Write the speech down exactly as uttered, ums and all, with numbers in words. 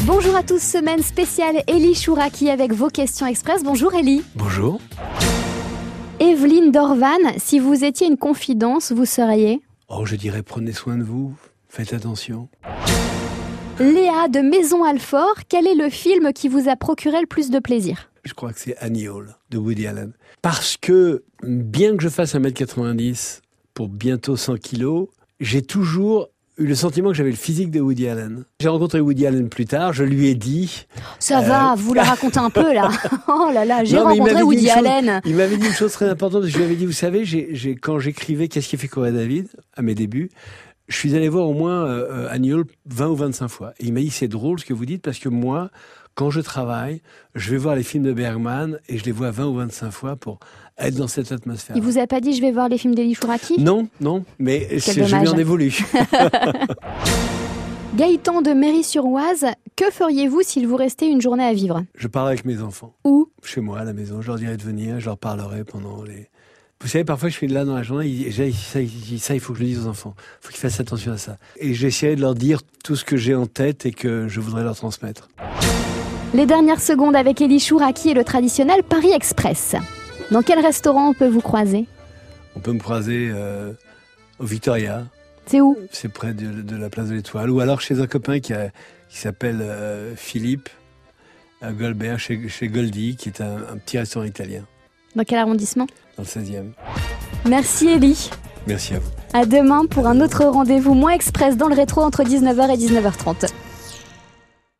Bonjour à tous, semaine spéciale Elie Chouraki avec vos questions express. Bonjour Elie. Bonjour. Evelyne Dorvan, si vous étiez une confidence, vous seriez ? Oh, je dirais prenez soin de vous, faites attention. Léa de Maison Alfort, quel est le film qui vous a procuré le plus de plaisir ? Je crois que c'est Annie Hall de Woody Allen. Parce que, bien que je fasse un mètre quatre-vingt-dix pour bientôt cent kilos, j'ai toujours eu le sentiment que j'avais le physique de Woody Allen. J'ai rencontré Woody Allen plus tard, je lui ai dit... Ça euh... va, vous la racontez un peu là. Oh là là, j'ai non, rencontré Woody chose, Allen. Il m'avait dit une chose très importante, je lui avais dit, vous savez, j'ai, j'ai, quand j'écrivais Qu'est-ce qui fait courir David, à mes débuts, je suis allé voir au moins euh, Annie Hall vingt ou vingt-cinq fois. Et il m'a dit, c'est drôle ce que vous dites, parce que moi, quand je travaille, je vais voir les films de Bergman et je les vois vingt ou vingt-cinq fois pour être dans cette atmosphère. Il vous a pas dit, je vais voir les films d'Elie Chouraki ? Non, non, mais c'est, je lui en ai voulu. Gaëtan de Méry-sur-Oise, que feriez-vous s'il vous restait une journée à vivre ? Je parlerai avec mes enfants. Où ? Chez moi, à la maison. Je leur dirai de venir, je leur parlerai pendant les... Vous savez, parfois, je suis là dans la journée, et ça, ça, il faut que je le dise aux enfants. Il faut qu'ils fassent attention à ça. Et j'essaierai de leur dire tout ce que j'ai en tête et que je voudrais leur transmettre. Les dernières secondes avec Elie Chouraki et le traditionnel Paris Express. Dans quel restaurant on peut vous croiser ? On peut me croiser euh, au Victoria. C'est où ? C'est près de, de la place de l'Étoile. Ou alors chez un copain qui, a, qui s'appelle euh, Philippe à Goldberg, chez, chez Goldie, qui est un, un petit restaurant italien. Dans quel arrondissement ? Dans le seizième. Merci Elie. Merci à vous. À demain pour un autre rendez-vous moins express dans le rétro entre dix-neuf heures et dix-neuf heures trente.